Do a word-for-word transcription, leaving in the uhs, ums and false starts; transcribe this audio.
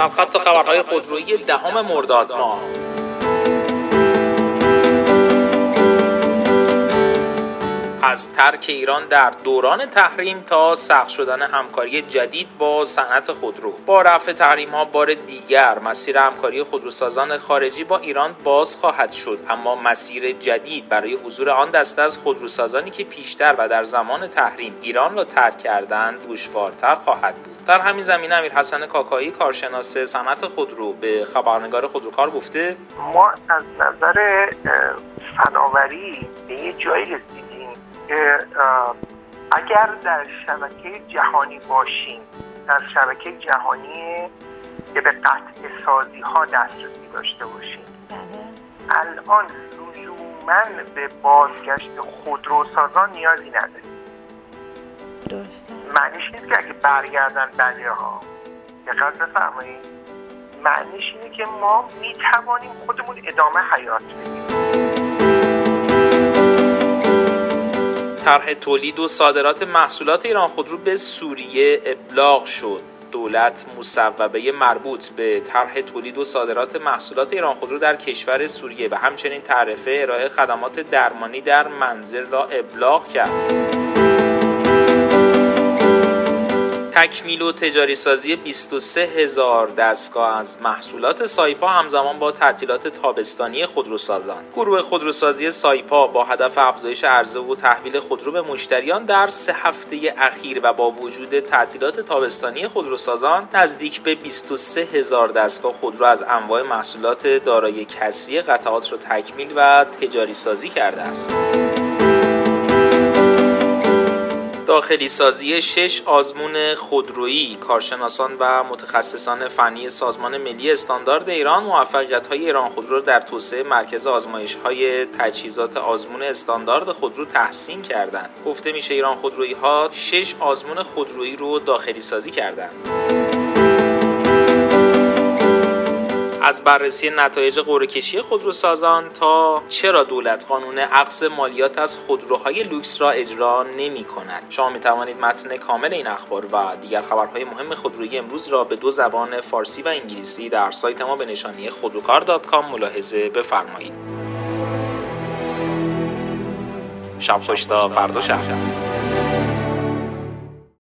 سرخط خبرهای خودرویی دهم مرداد ماه. از ترک ایران در دوران تحریم تا سخت شدن همکاری جدید با صنعت خودرو. با رفع تحریم‌ها بار دیگر مسیر همکاری خودروسازان خارجی با ایران باز خواهد شد، اما مسیر جدید برای حضور آن دسته از خودروسازانی که پیشتر و در زمان تحریم ایران را ترک کردند دشوارتر خواهد بود. در همین زمینه امیرحسن کاکایی کارشناس صنعت خودرو به خبرنگار خودروکار گفته ما از نظر فناوری به یه جایی رسیدیم که اگر در شبکه جهانی باشیم، در شبکه جهانی که به قطع سازی ها دسترسی داشته باشیم، الان لزوماً به بازگشت خودروسازان نیازی نداریم. درسته. معنیش نیست که اگه برگردن بله ها، دقت بفرمایید، معنیش اینه که ما میتوانیم خودمون ادامه حیات بدیم. طرح تولید و صادرات محصولات ایران خودرو به سوریه ابلاغ شد. دولت مصوبه مربوط به طرح تولید و صادرات محصولات ایران خودرو در کشور سوریه و همچنین تعرفه ارائه خدمات درمانی در منزل را ابلاغ کرد. تکمیل و تجاری سازی بیست و سه هزار دستگاه از محصولات سایپا همزمان با تعطیلات تابستانی خودروسازان. گروه خودروسازی سایپا با هدف افزایش عرضه و تحویل خودرو به مشتریان در سه هفته اخیر و با وجود تعطیلات تابستانی خودروسازان نزدیک به بیست و سه هزار دستگاه خودرو از انواع محصولات دارای کسری قطعات را تکمیل و تجاری سازی کرده است. داخلی سازی شش آزمون خودرویی. کارشناسان و متخصصان فنی سازمان ملی استاندارد ایران موفقیت‌های ایران خودرو در توسعه مرکز آزمایش‌های تجهیزات آزمون استاندارد خودرو تحسین کردند. گفته میشه ایران خودرویی‌ها شش آزمون خودرویی رو داخلی سازی کردند. از بررسی نتایج قرعه‌کشی خودروسازان تا چرا دولت قانون اخذ مالیات از خودروهای لوکس را اجرا نمی‌کند. شما می‌توانید متن کامل این اخبار و دیگر خبرهای مهم خودرویی امروز را به دو زبان فارسی و انگلیسی در سایت ما به نشانی خودروکار دات کام ملاحظه بفرمایید. شب خوش تا فردا شب.